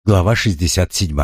Глава 67.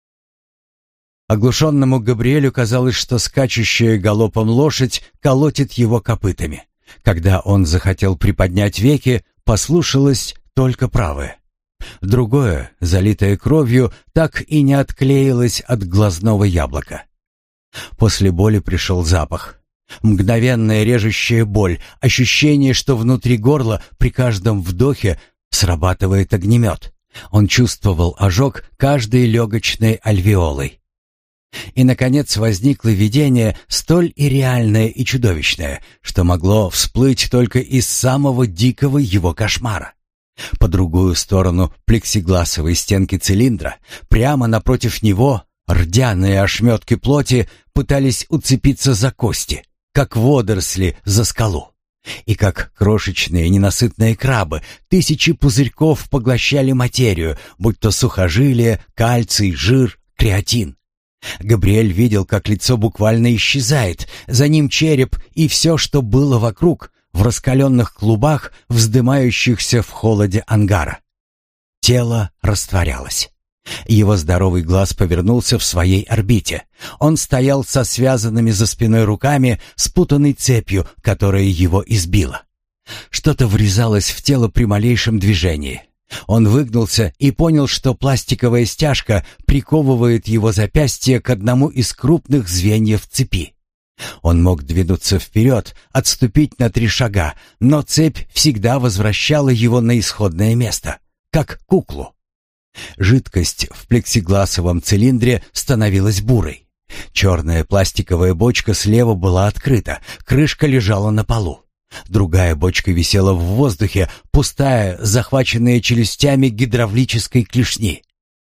Оглушенному Габриэлю казалось, что скачущая галопом лошадь колотит его копытами. Когда он захотел приподнять веки, послушалось только правое. Другое, залитое кровью, так и не отклеилось от глазного яблока. После боли пришел запах. Мгновенная режущая боль, ощущение, что внутри горла при каждом вдохе срабатывает огнемет. Он чувствовал ожог каждой легочной альвеолой. И, наконец, возникло видение, столь и реальное и чудовищное, что могло всплыть только из самого дикого его кошмара. По другую сторону плексигласовой стенки цилиндра, прямо напротив него, рдяные ошметки плоти пытались уцепиться за кости, как водоросли за скалу. И как крошечные ненасытные крабы, тысячи пузырьков поглощали материю, будь то сухожилия, кальций, жир, креатин. Габриэль видел, как лицо буквально исчезает, за ним череп и все, что было вокруг, в раскаленных клубах, вздымающихся в холоде ангара. Тело растворялось. Его здоровый глаз повернулся в своей орбите. Он стоял со связанными за спиной руками, спутанной цепью, которая его избила. Что-то врезалось в тело при малейшем движении. Он выгнулся и понял, что пластиковая стяжка приковывает его запястье к одному из крупных звеньев цепи. Он мог двинуться вперед, отступить на 3 шага, но цепь всегда возвращала его на исходное место, как куклу. Жидкость в плексигласовом цилиндре становилась бурой. Черная пластиковая бочка слева была открыта, крышка лежала на полу. Другая бочка висела в воздухе, пустая, захваченная челюстями гидравлической клешни.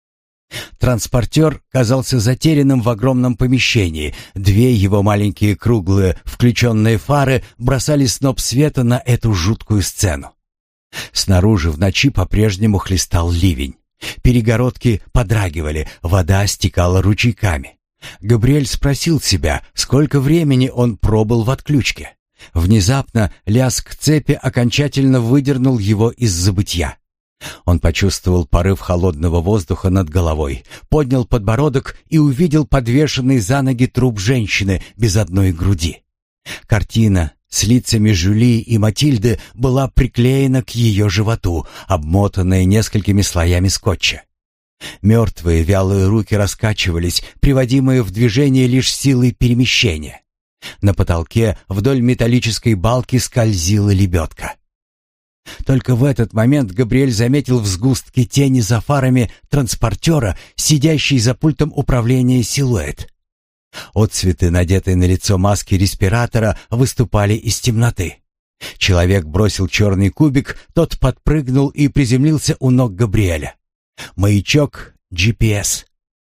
Транспортер казался затерянным в огромном помещении. 2 его маленькие круглые включенные фары бросали сноп света на эту жуткую сцену. Снаружи в ночи по-прежнему хлестал ливень. Перегородки подрагивали, вода стекала ручейками. Габриэль спросил себя, сколько времени он пробыл в отключке. Внезапно лязг цепи окончательно выдернул его из забытья. Он почувствовал порыв холодного воздуха над головой, поднял подбородок и увидел подвешенный за ноги труп женщины без одной груди. Картина с лицами Жюли и Матильды была приклеена к ее животу, обмотанная несколькими слоями скотча. Мертвые вялые руки раскачивались, приводимые в движение лишь силой перемещения. На потолке вдоль металлической балки скользила лебедка. Только в этот момент Габриэль заметил в сгустке тени за фарами транспортера, сидящий за пультом управления силуэт. Отцветы, надетые на лицо маски респиратора, выступали из темноты. Человек бросил черный кубик, тот подпрыгнул и приземлился у ног Габриэля. Маячок GPS.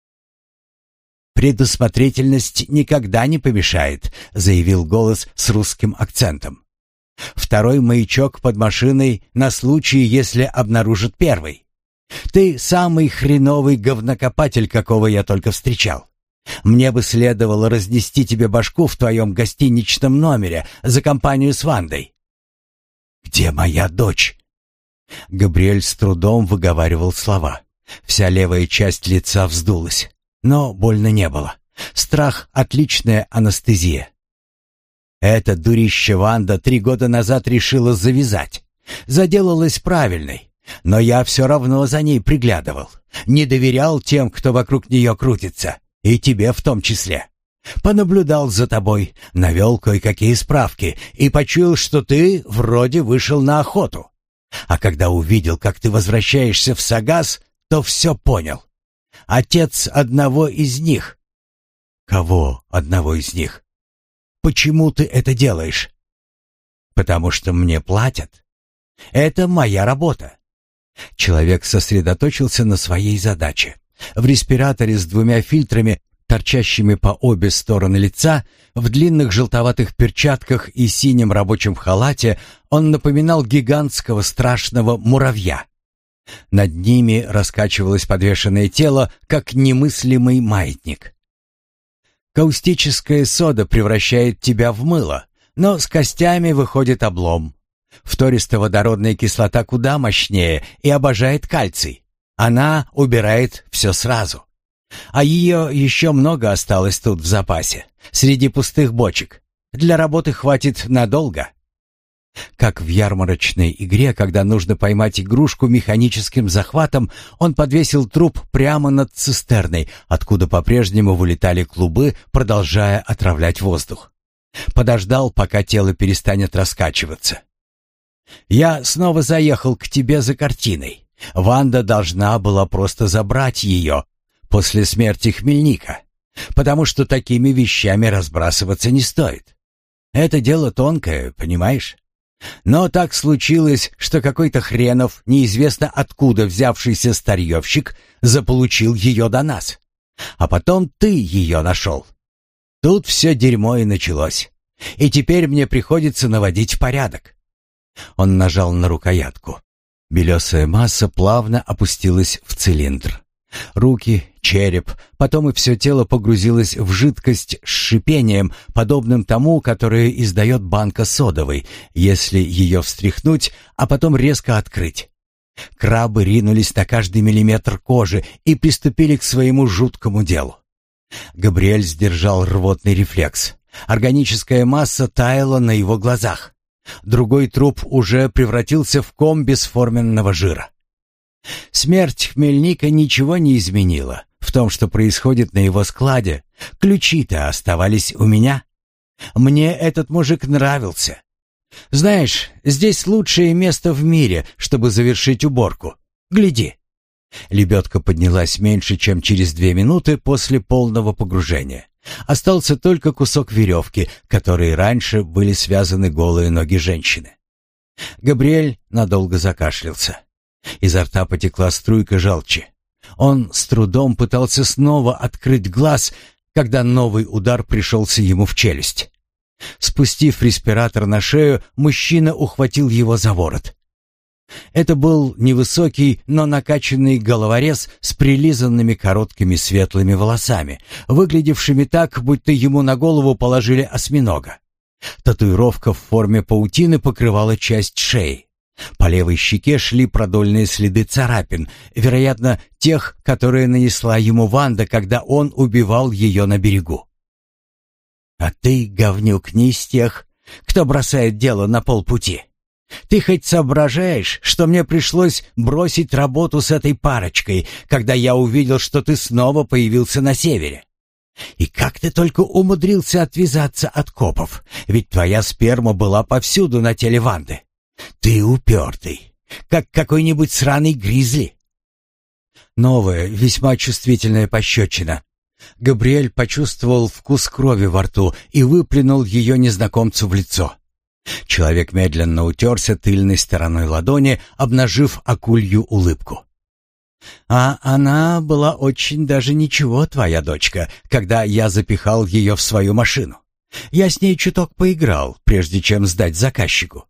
«Предусмотрительность никогда не помешает», — заявил голос с русским акцентом. «Второй маячок под машиной на случай, если обнаружат первый. Ты самый хреновый говнокопатель, какого я только встречал. Мне бы следовало разнести тебе башку в твоем гостиничном номере за компанию с Вандой». «Где моя дочь?» Габриэль с трудом выговаривал слова. Вся левая часть лица вздулась, но больно не было. Страх — отличная анестезия. Эта дурища Ванда 3 года назад решила завязать. Заделалась правильной, но я все равно за ней приглядывал. Не доверял тем, кто вокруг нее крутится, и тебе в том числе. Понаблюдал за тобой, навел кое-какие справки и почуял, что ты вроде вышел на охоту. А когда увидел, как ты возвращаешься в Сагас, то все понял. Отец одного из них». «Кого одного из них?» «Почему ты это делаешь?» «Потому что мне платят. Это моя работа». Человек сосредоточился на своей задаче. В респираторе с 2 фильтрами, торчащими по обе стороны лица, в длинных желтоватых перчатках и синем рабочем халате, он напоминал гигантского страшного муравья. Над ними раскачивалось подвешенное тело, как немыслимый маятник. «Каустическая сода превращает тебя в мыло, но с костями выходит облом. Фтористоводородная кислота куда мощнее и обожает кальций. Она убирает все сразу. А ее еще много осталось тут в запасе, среди пустых бочек. Для работы хватит надолго. Как в ярмарочной игре, когда нужно поймать игрушку механическим захватом, он подвесил труп прямо над цистерной, откуда по-прежнему вылетали клубы, продолжая отравлять воздух. Подождал, пока тело перестанет раскачиваться. «Я снова заехал к тебе за картиной. Ванда должна была просто забрать ее после смерти Хмельника, потому что такими вещами разбрасываться не стоит. Это дело тонкое, понимаешь? Но так случилось, что какой-то хренов, неизвестно откуда взявшийся старьевщик, заполучил ее до нас. А потом ты ее нашел. Тут все дерьмо и началось. И теперь мне приходится наводить порядок». Он нажал на рукоятку. Белесая масса плавно опустилась в цилиндр. Руки, череп, потом и все тело погрузилось в жидкость с шипением, подобным тому, которое издает банка содовой, если ее встряхнуть, а потом резко открыть. Крабы ринулись на каждый миллиметр кожи и приступили к своему жуткому делу. Габриэль сдержал рвотный рефлекс. Органическая масса таяла на его глазах. Другой труп уже превратился в ком бесформенного жира. Смерть Хмельника ничего не изменила в том, что происходит на его складе. Ключи-то оставались у меня. Мне этот мужик нравился. Знаешь, здесь лучшее место в мире, чтобы завершить уборку. Гляди. Лебедка поднялась меньше, чем через 2 минуты после полного погружения. Остался только кусок веревки, которой раньше были связаны голые ноги женщины. Габриэль надолго закашлялся. Изо рта потекла струйка желчи. Он с трудом пытался снова открыть глаз, когда новый удар пришелся ему в челюсть. Спустив респиратор на шею, мужчина ухватил его за ворот. Это был невысокий, но накачанный головорез с прилизанными короткими светлыми волосами, выглядевшими так, будто ему на голову положили осьминога. Татуировка в форме паутины покрывала часть шеи. По левой щеке шли продольные следы царапин, вероятно, тех, которые нанесла ему Ванда, когда он убивал ее на берегу. «А ты, говнюк, не из тех, кто бросает дело на полпути. Ты хоть соображаешь, что мне пришлось бросить работу с этой парочкой, когда я увидел, что ты снова появился на севере? И как ты только умудрился отвязаться от копов, ведь твоя сперма была повсюду на теле Ванды. Ты упертый, как какой-нибудь сраный гризли». Новая, весьма чувствительная пощечина. Габриэль почувствовал вкус крови во рту и выплюнул ее незнакомцу в лицо. Человек медленно утерся тыльной стороной ладони, обнажив акулью улыбку. «А она была очень даже ничего, твоя дочка, когда я запихал ее в свою машину. Я с ней чуток поиграл, прежде чем сдать заказчику».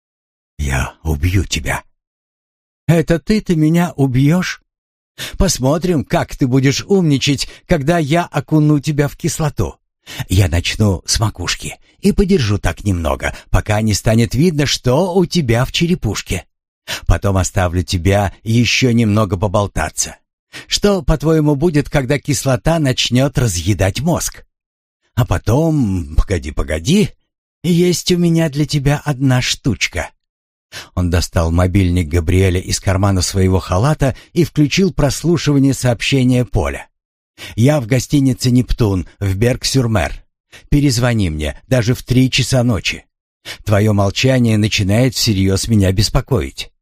«Я убью тебя». «Это ты меня убьешь? Посмотрим, как ты будешь умничать, когда я окуну тебя в кислоту. Я начну с макушки и подержу так немного, пока не станет видно, что у тебя в черепушке. Потом оставлю тебя еще немного поболтаться. Что, по-твоему, будет, когда кислота начнет разъедать мозг? А потом, погоди, есть у меня для тебя одна штучка». Он достал мобильник Габриэля из кармана своего халата и включил прослушивание сообщения Поля. «Я в гостинице «Нептун» в Берг-сюр-Мер. Перезвони мне даже в 3 часа ночи. Твое молчание начинает всерьез меня беспокоить».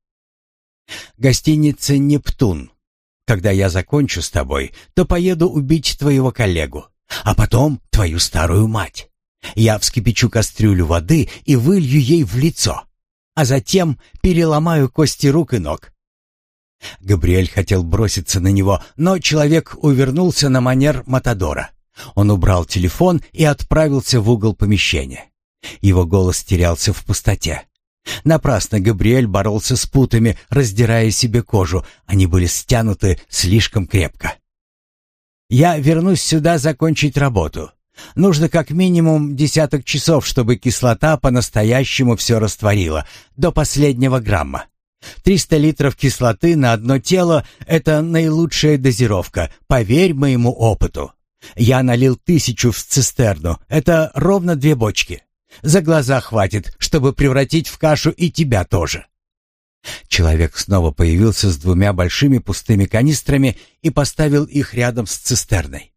«Гостиница «Нептун». Когда я закончу с тобой, то поеду убить твоего коллегу, а потом твою старую мать. Я вскипячу кастрюлю воды и вылью ей в лицо, а затем переломаю кости рук и ног». Габриэль хотел броситься на него, но человек увернулся на манер матадора. Он убрал телефон и отправился в угол помещения. Его голос терялся в пустоте. Напрасно Габриэль боролся с путами, раздирая себе кожу. Они были стянуты слишком крепко. «Я вернусь сюда закончить работу. Нужно как минимум 10 часов, чтобы кислота по-настоящему все растворила, до последнего грамма. 300 литров кислоты на одно тело — это наилучшая дозировка, поверь моему опыту. Я налил 1000 в цистерну, это ровно 2 бочки. За глаза хватит, чтобы превратить в кашу и тебя тоже». Человек снова появился с 2 большими пустыми канистрами и поставил их рядом с цистерной.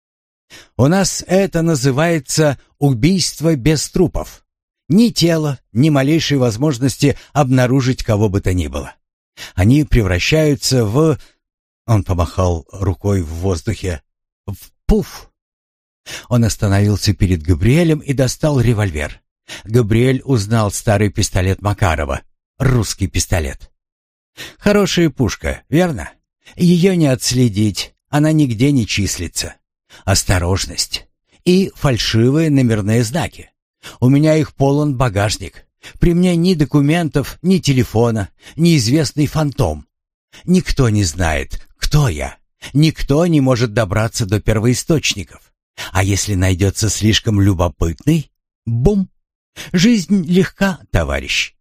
«У нас это называется убийство без трупов. Ни тела, ни малейшей возможности обнаружить кого бы то ни было. Они превращаются в...» Он помахал рукой в воздухе. «В пуф!» Он остановился перед Габриэлем и достал револьвер. Габриэль узнал старый пистолет Макарова. Русский пистолет. Хорошая пушка, верно? Ее не отследить, она нигде не числится. Осторожность. И фальшивые номерные знаки. У меня их полон багажник. При мне ни документов, ни телефона, неизвестный фантом. Никто не знает, кто я. Никто не может добраться до первоисточников. А если найдется слишком любопытный, бум! Жизнь легка, товарищ.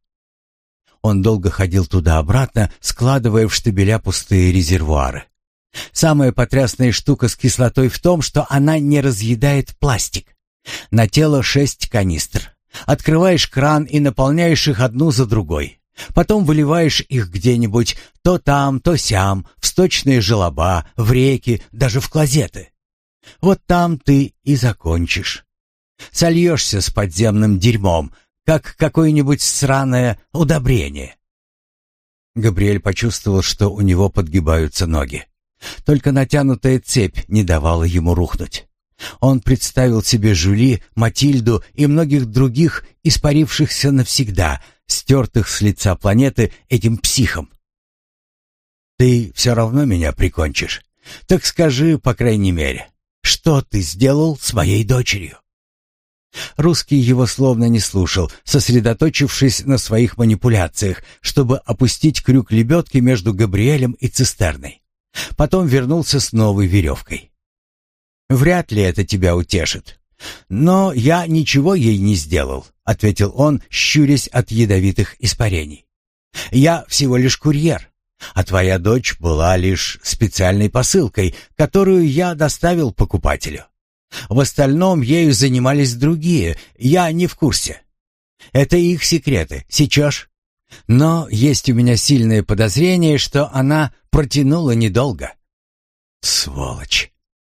Он долго ходил туда-обратно, складывая в штабеля пустые резервуары. Самая потрясная штука с кислотой в том, что она не разъедает пластик. На тело 6 канистр. Открываешь кран и наполняешь их одну за другой. Потом выливаешь их где-нибудь, то там, то сям, в сточные желоба, в реки, даже в клозеты. Вот там ты и закончишь. Сольешься с подземным дерьмом, как какое-нибудь сраное удобрение. Габриэль почувствовал, что у него подгибаются ноги. Только натянутая цепь не давала ему рухнуть. Он представил себе Жюли, Матильду и многих других, испарившихся навсегда, стертых с лица планеты этим психом. «Ты все равно меня прикончишь. Так скажи, по крайней мере, что ты сделал с моей дочерью?» Русский его словно не слушал, сосредоточившись на своих манипуляциях, чтобы опустить крюк лебедки между Габриэлем и цистерной. Потом вернулся с новой веревкой. «Вряд ли это тебя утешит. Но я ничего ей не сделал», — ответил он, щурясь от ядовитых испарений. «Я всего лишь курьер, а твоя дочь была лишь специальной посылкой, которую я доставил покупателю. В остальном ею занимались другие, я не в курсе. Это их секреты, сечешь? Но есть у меня сильное подозрение, что она протянула недолго». «Сволочь!»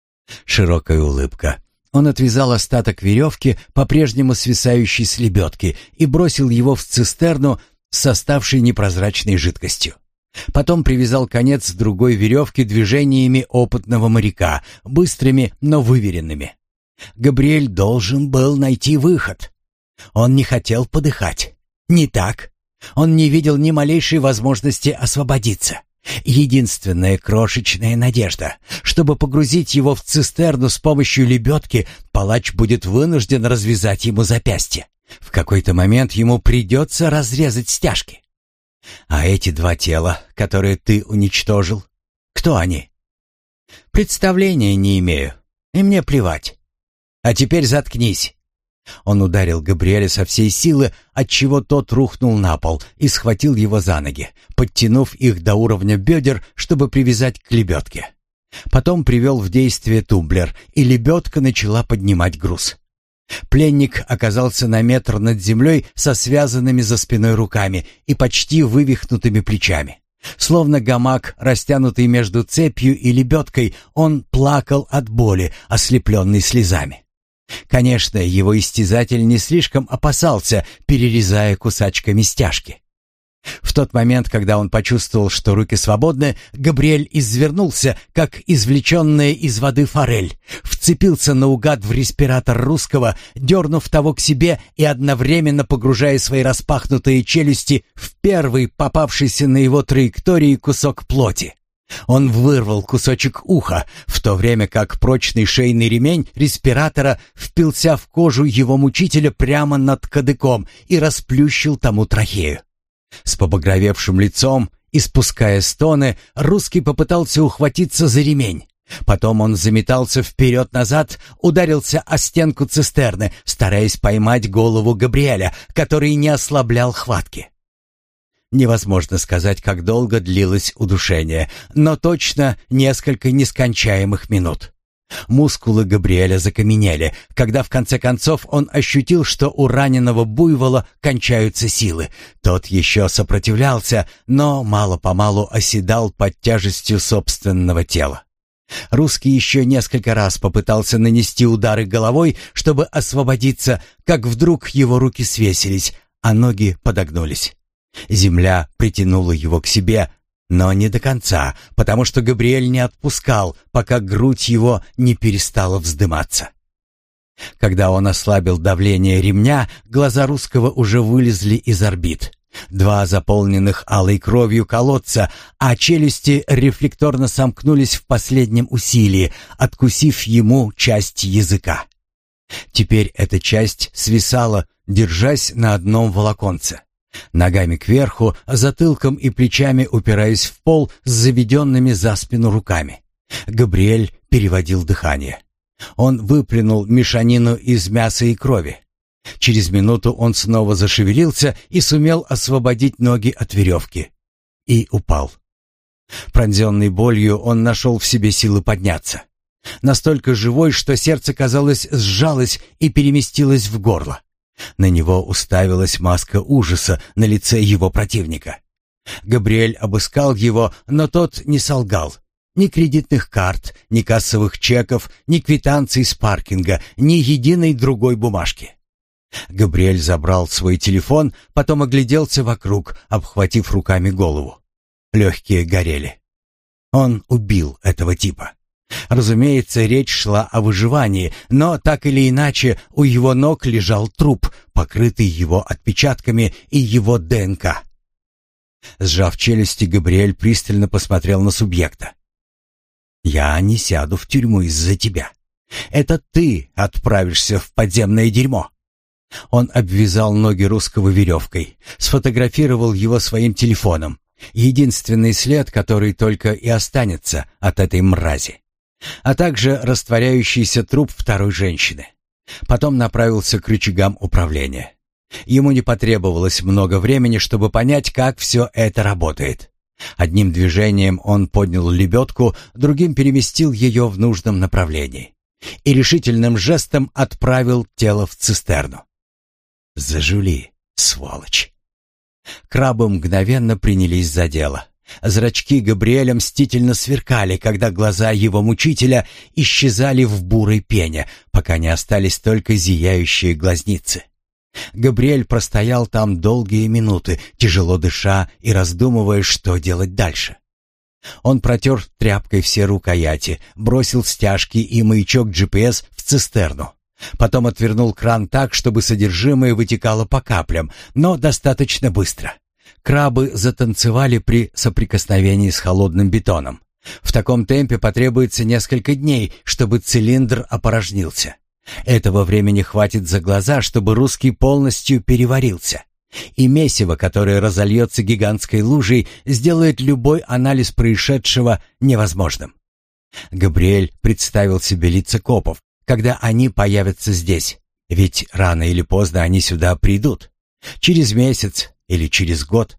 Широкая улыбка. Он отвязал остаток веревки, по-прежнему свисающей с лебедки, и бросил его в цистерну с оставшей непрозрачной жидкостью. Потом привязал конец другой веревки движениями опытного моряка, быстрыми, но выверенными. Габриэль должен был найти выход. Он не хотел подыхать. Не так. Он не видел ни малейшей возможности освободиться. Единственная крошечная надежда, чтобы погрузить его в цистерну с помощью лебедки, палач будет вынужден развязать ему запястье. В какой-то момент ему придется разрезать стяжки. А эти 2 тела, которые ты уничтожил, кто они? Представления не имею, и мне плевать. А теперь заткнись. Он ударил Габриэля со всей силы, отчего тот рухнул на пол, и схватил его за ноги, подтянув их до уровня бедер, чтобы привязать к лебедке. Потом привел в действие тумблер, и лебедка начала поднимать груз. Пленник оказался на метр над землей со связанными за спиной руками и почти вывихнутыми плечами. Словно гамак, растянутый между цепью и лебедкой, он плакал от боли, ослепленный слезами. Конечно, его истязатель не слишком опасался, перерезая кусачками стяжки. В тот момент, когда он почувствовал, что руки свободны, Габриэль извернулся, как извлеченная из воды форель, вцепился наугад в респиратор русского, дернув того к себе и одновременно погружая свои распахнутые челюсти в первый попавшийся на его траектории кусок плоти. Он вырвал кусочек уха, в то время как прочный шейный ремень респиратора впился в кожу его мучителя прямо над кадыком и расплющил тому трахею. С побагровевшим лицом, испуская стоны, русский попытался ухватиться за ремень. Потом он заметался вперед-назад, ударился о стенку цистерны, стараясь поймать голову Габриэля, который не ослаблял хватки. Невозможно сказать, как долго длилось удушение, но точно несколько нескончаемых минут. Мускулы Габриэля закаменели, когда в конце концов он ощутил, что у раненого буйвола кончаются силы. Тот еще сопротивлялся, но мало-помалу оседал под тяжестью собственного тела. Русский еще несколько раз попытался нанести удары головой, чтобы освободиться, как вдруг его руки свесились, а ноги подогнулись. Земля притянула его к себе, но не до конца, потому что Габриэль не отпускал, пока грудь его не перестала вздыматься. Когда он ослабил давление ремня, глаза Русского уже вылезли из орбит. Два заполненных алой кровью колодца, а челюсти рефлекторно сомкнулись в последнем усилии, откусив ему часть языка. Теперь эта часть свисала, держась на одном волоконце. Ногами кверху, затылком и плечами упираясь в пол с заведенными за спину руками. Габриэль переводил дыхание. Он выплюнул мешанину из мяса и крови. Через минуту он снова зашевелился и сумел освободить ноги от веревки. И упал. Пронзенный болью, он нашел в себе силы подняться. Настолько живой, что сердце, казалось, сжалось и переместилось в горло. На него уставилась маска ужаса на лице его противника. Габриэль обыскал его, но тот не солгал. Ни кредитных карт, ни кассовых чеков, ни квитанций с паркинга, ни единой другой бумажки. Габриэль забрал свой телефон, потом огляделся вокруг, обхватив руками голову. Легкие горели. Он убил этого типа. Разумеется, речь шла о выживании, но так или иначе у его ног лежал труп, покрытый его отпечатками и его ДНК. Сжав челюсти, Габриэль пристально посмотрел на субъекта. «Я не сяду в тюрьму из-за тебя. Это ты отправишься в подземное дерьмо». Он обвязал ноги Русского веревкой, сфотографировал его своим телефоном. Единственный след, который только и останется от этой мрази. А также растворяющийся труп второй женщины. Потом направился к рычагам управления. Ему не потребовалось много времени, чтобы понять, как все это работает. Одним движением он поднял лебедку, другим переместил ее в нужном направлении и решительным жестом отправил тело в цистерну. «Зажули, сволочь!» Крабы мгновенно принялись за дело. Зрачки Габриэля мстительно сверкали, когда глаза его мучителя исчезали в бурой пене, пока не остались только зияющие глазницы. Габриэль простоял там долгие минуты, тяжело дыша и раздумывая, что делать дальше. Он протер тряпкой все рукояти, бросил стяжки и маячок GPS в цистерну. Потом отвернул кран так, чтобы содержимое вытекало по каплям, но достаточно быстро. Крабы затанцевали при соприкосновении с холодным бетоном. В таком темпе потребуется несколько дней, чтобы цилиндр опорожнился. Этого времени хватит за глаза, чтобы Русский полностью переварился. И месиво, которое разольется гигантской лужей, сделает любой анализ происшедшего невозможным. Габриэль представил себе лица копов, когда они появятся здесь. Ведь рано или поздно они сюда придут. Через месяц или через год.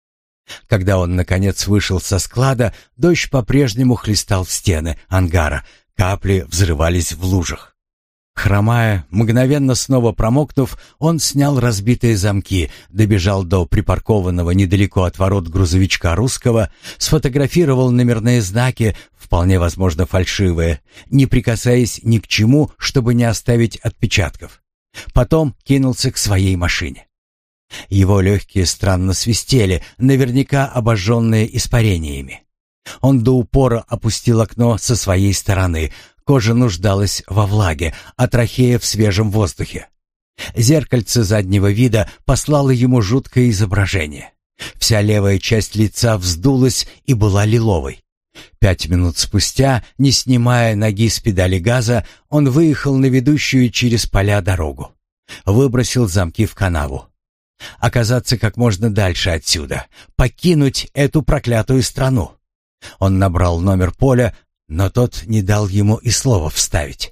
Когда он, наконец, вышел со склада, дождь по-прежнему хлестал в стены ангара, капли взрывались в лужах. Хромая, мгновенно снова промокнув, он снял разбитые замки, добежал до припаркованного недалеко от ворот грузовичка Русского, сфотографировал номерные знаки, вполне возможно фальшивые, не прикасаясь ни к чему, чтобы не оставить отпечатков. Потом кинулся к своей машине. Его легкие странно свистели, наверняка обожженные испарениями. Он до упора опустил окно со своей стороны. Кожа нуждалась во влаге, а трахея в свежем воздухе. Зеркальце заднего вида послало ему жуткое изображение. Вся левая часть лица вздулась и была лиловой. 5 минут спустя, не снимая ноги с педали газа, он выехал на ведущую через поля дорогу. Выбросил замки в канаву. Оказаться как можно дальше отсюда. Покинуть эту проклятую страну. Он набрал номер Поля, но тот не дал ему и слова вставить.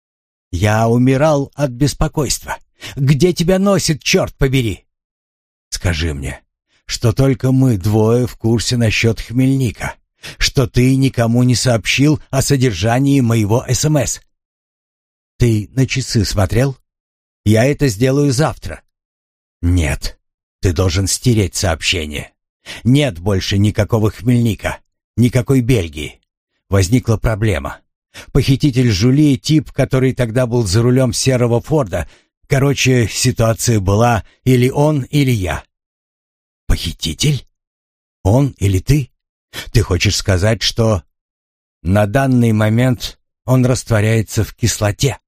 «Я умирал от беспокойства. Где тебя носит, черт побери?» «Скажи мне, что только мы двое в курсе насчет Хмельника, что ты никому не сообщил о содержании моего СМС. Ты на часы смотрел? Я это сделаю завтра. Нет, ты должен стереть сообщение. Нет больше никакого Хмельника, никакой Бельгии. Возникла проблема. Похититель Жюли — тип, который тогда был за рулем серого Форда. Короче, ситуация была или он, или я. Похититель? Он или ты? Ты хочешь сказать, что... На данный момент он растворяется в кислоте.